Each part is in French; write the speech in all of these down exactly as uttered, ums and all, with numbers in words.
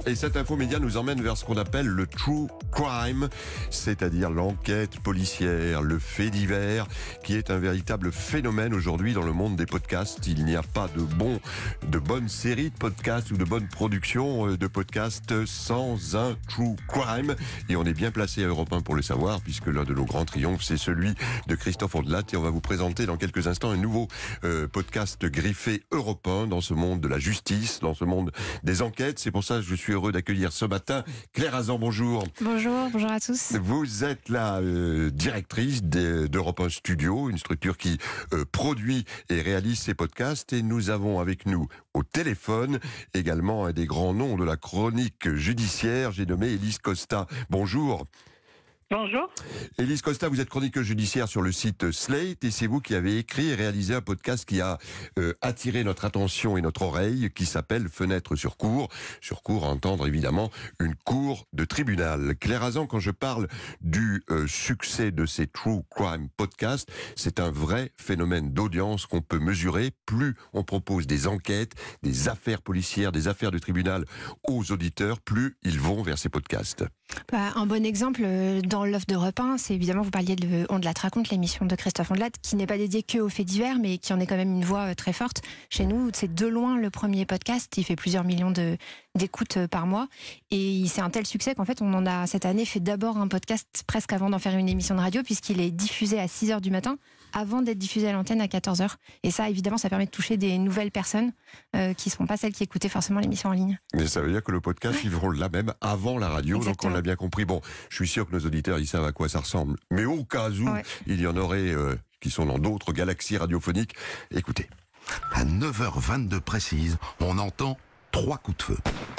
Et cet infomédia nous emmène vers ce qu'on appelle le true crime, c'est-à-dire l'enquête policière, le fait divers, qui est un véritable phénomène aujourd'hui dans le monde des podcasts. Il n'y a pas de bon, de bonnes séries de podcasts ou de bonnes productions de podcasts sans un true crime. Et on est bien placé à Europe un pour le savoir, puisque l'un de nos grands triomphes, c'est celui de Christophe Ondelat. Et on va vous présenter dans quelques instants un nouveau euh, podcast griffé Europe un dans ce monde de la justice, dans ce monde des enquêtes. C'est pour ça que je suis heureux d'accueillir ce matin Claire Hazan. Bonjour. Bonjour, bonjour à tous. Vous êtes la euh, directrice d'Europe un Studio, une structure qui euh, produit et réalise ces podcasts. Et nous avons avec nous au téléphone également un des grands noms de la chronique judiciaire. J'ai nommé Élise Costa. Bonjour. Bonjour. Élise Costa, vous êtes chroniqueuse judiciaire sur le site Slate et c'est vous qui avez écrit et réalisé un podcast qui a euh, attiré notre attention et notre oreille, qui s'appelle Fenêtre sur cour. Sur cour, à entendre évidemment une cour de tribunal. Claire Hazan, quand je parle du euh, succès de ces True Crime podcasts, c'est un vrai phénomène d'audience qu'on peut mesurer. Plus on propose des enquêtes, des affaires policières, des affaires de tribunal aux auditeurs, plus ils vont vers ces podcasts. Bah, un bon exemple euh, dans l'offre d'Europe un, c'est évidemment, vous parliez de Ondelat raconte, l'émission de Christophe Ondelat, qui n'est pas dédiée que aux faits divers, mais qui en est quand même une voix euh, très forte. Chez nous, c'est de loin le premier podcast, il fait plusieurs millions de, d'écoutes euh, par mois, et c'est un tel succès qu'en fait, on en a cette année fait d'abord un podcast presque avant d'en faire une émission de radio, puisqu'il est diffusé à six heures du matin, avant d'être diffusé à l'antenne à quatorze heures. Et ça, évidemment, ça permet de toucher des nouvelles personnes euh, qui ne seront pas celles qui écoutaient forcément l'émission en ligne. Mais ça veut dire que le podcast, ils vont là même avant la radio, Exactement. Donc on l'a bien compris. Bon, je suis sûr que nos auditeurs, ils savent à quoi ça ressemble. Mais au cas où, ouais. il y en aurait euh, qui sont dans d'autres galaxies radiophoniques, écoutez. À neuf heures vingt-deux précise, on entend trois coups de feu.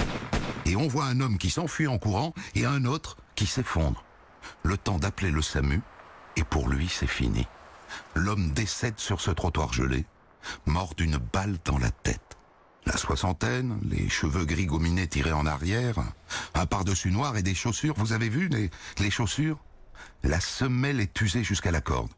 Et on voit un homme qui s'enfuit en courant et un autre qui s'effondre. Le temps d'appeler le SAMU, et pour lui, c'est fini. L'homme décède sur ce trottoir gelé, mort d'une balle dans la tête. La soixantaine, les cheveux gris gominés tirés en arrière, un pardessus noir et des chaussures. Vous avez vu les, les chaussures? La semelle est usée jusqu'à la corde.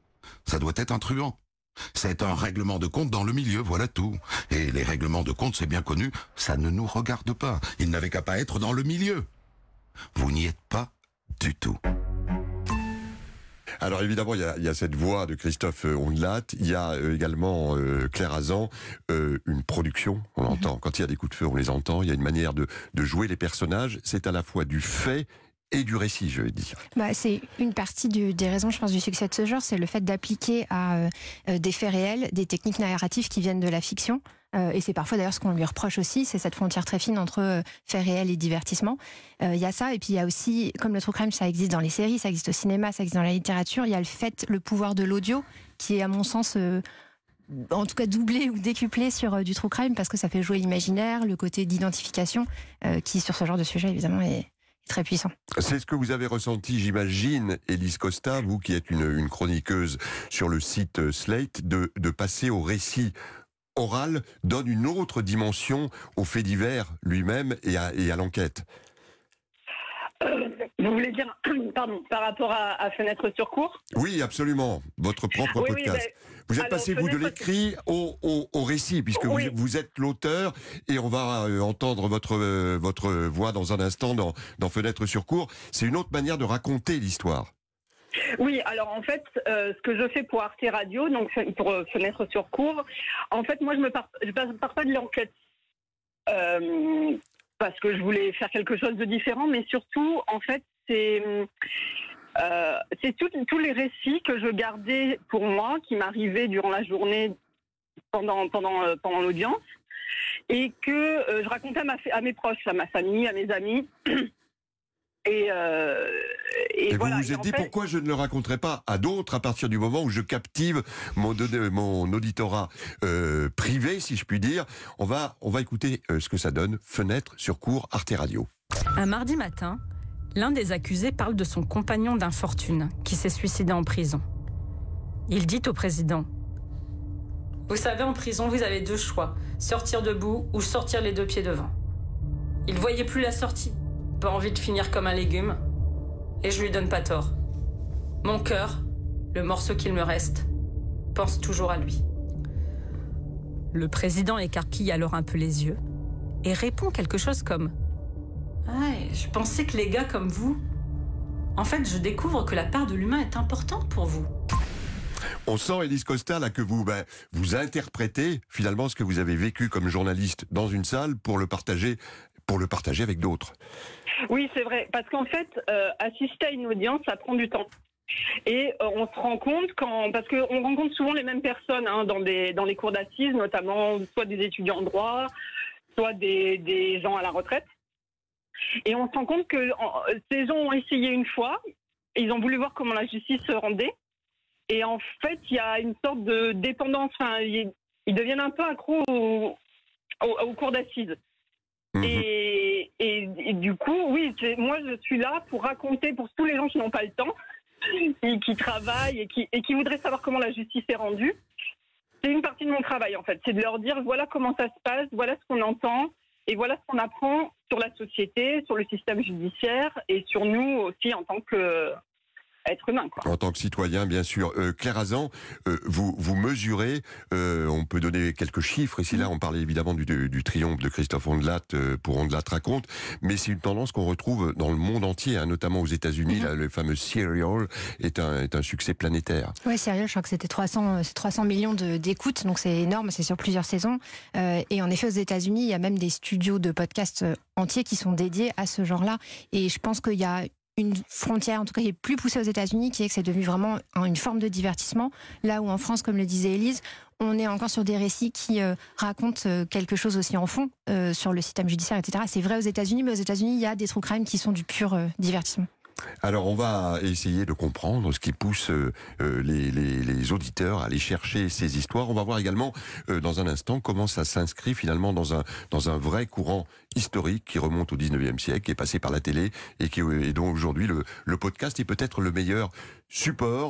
Ça doit être un truand. C'est un règlement de compte dans le milieu, voilà tout. Et les règlements de compte, c'est bien connu, ça ne nous regarde pas. Il n'avait qu'à pas être dans le milieu. Vous n'y êtes pas du tout. Alors évidemment, il y, a, il y a cette voix de Christophe Ondelat, il y a euh, également euh, Claire Hazan, euh, une production, on l'entend, mm-hmm. Quand il y a des coups de feu, on les entend, il y a une manière de, de jouer les personnages, c'est à la fois du fait et du récit, je vais dire. Bah, c'est une partie du, des raisons, je pense, du succès de ce genre, c'est le fait d'appliquer à euh, des faits réels des techniques narratives qui viennent de la fiction. Euh, et c'est parfois d'ailleurs ce qu'on lui reproche aussi, c'est cette frontière très fine entre euh, faits réels et divertissement. Il euh, y a ça, et puis il y a aussi, comme le true crime, ça existe dans les séries, ça existe au cinéma, ça existe dans la littérature, il y a le fait, le pouvoir de l'audio, qui est à mon sens... Euh, en tout cas doublé ou décuplé sur euh, du true crime, parce que ça fait jouer l'imaginaire, le côté d'identification, euh, qui sur ce genre de sujet évidemment est... très puissant. C'est ce que vous avez ressenti, j'imagine, Élise Costa, vous qui êtes une, une chroniqueuse sur le site Slate, de, de passer au récit oral, donne une autre dimension au fait divers lui-même et à, et à l'enquête. Euh, vous voulez dire, pardon, par rapport à, à Fenêtre sur cour? Oui, absolument, votre propre oui, podcast. Oui, ben, vous êtes alors, passé, vous, de l'écrit au, au, au récit, puisque oui. vous, vous êtes l'auteur, et on va euh, entendre votre, euh, votre voix dans un instant dans, dans Fenêtre sur cour. C'est une autre manière de raconter l'histoire. Oui, alors en fait, euh, ce que je fais pour Arte Radio, donc pour euh, Fenêtre sur cour, en fait, moi, je ne pars, je pars pas de l'enquête. Euh, parce que je voulais faire quelque chose de différent, mais surtout, en fait, c'est euh, c'est tous les récits que je gardais pour moi, qui m'arrivaient durant la journée, pendant, pendant, euh, pendant l'audience, et que euh, je racontais à, ma, à mes proches, à ma famille, à mes amis. Et, euh, et, et voilà. vous vous êtes dit, fait... pourquoi je ne le raconterai pas à d'autres à partir du moment où je captive mon, mon auditorat euh, privé, si je puis dire. On va, on va écouter euh, ce que ça donne. Fenêtre sur cour, Arte Radio. Un mardi matin, l'un des accusés parle de son compagnon d'infortune qui s'est suicidé en prison. Il dit au président: vous savez, en prison, vous avez deux choix, sortir debout ou sortir les deux pieds devant. Il voyait plus la sortie. Pas envie de finir comme un légume, et je lui donne pas tort. Mon cœur, le morceau qu'il me reste, pense toujours à lui. Le président écarquille alors un peu les yeux et répond quelque chose comme: Ouais, je pensais que les gars comme vous... En fait, je découvre que la part de l'humain est importante pour vous. On sent, Élise Costa, là, que vous, ben, vous interprétez finalement ce que vous avez vécu comme journaliste dans une salle pour le partager, pour le partager avec d'autres. Oui, c'est vrai. Parce qu'en fait, euh, assister à une audience, ça prend du temps. Et euh, on se rend compte quand, parce qu'on rencontre souvent les mêmes personnes hein, dans, des, dans les cours d'assises, notamment soit des étudiants en droit, soit des, des gens à la retraite. Et on se rend compte que en, ces gens ont essayé une fois, ils ont voulu voir comment la justice se rendait. Et en fait, il y a une sorte de dépendance. Enfin, ils, ils deviennent un peu accros au, au, au cours d'assises. Mmh. Et, et, et du coup, oui, moi, je suis là pour raconter pour tous les gens qui n'ont pas le temps, et qui travaillent et qui, et qui voudraient savoir comment la justice est rendue. C'est une partie de mon travail, en fait. C'est de leur dire, voilà comment ça se passe, voilà ce qu'on entend, et voilà ce qu'on apprend sur la société, sur le système judiciaire, et sur nous aussi en tant que... être humain, quoi. En tant que citoyen, bien sûr. Euh, Claire Hazan, euh, vous, vous mesurez, euh, on peut donner quelques chiffres. Ici, là, on parlait évidemment du, du, du triomphe de Christophe Ondelat euh, pour Ondelat raconte, mais c'est une tendance qu'on retrouve dans le monde entier, hein, notamment aux États-Unis. Mm-hmm. Là, le fameux Serial est un, est un succès planétaire. Oui, Serial, je crois que c'était trois cents, trois cents millions de, d'écoutes, donc c'est énorme, c'est sur plusieurs saisons. Euh, et en effet, aux États-Unis, il y a même des studios de podcasts entiers qui sont dédiés à ce genre-là. Et je pense qu'il y a une frontière, en tout cas, qui est plus poussée aux États-Unis, qui est que c'est devenu vraiment une forme de divertissement. Là où en France, comme le disait Élise, on est encore sur des récits qui euh, racontent euh, quelque chose aussi en fond euh, sur le système judiciaire, et cetera. C'est vrai aux États-Unis, mais aux États-Unis, il y a des true crime qui sont du pur euh, divertissement. Alors, on va essayer de comprendre ce qui pousse euh, les, les, les auditeurs à aller chercher ces histoires. On va voir également, euh, dans un instant, comment ça s'inscrit finalement dans un, dans un vrai courant historique qui remonte au dix-neuvième siècle, qui est passé par la télé et, qui, et dont aujourd'hui le, le podcast est peut-être le meilleur support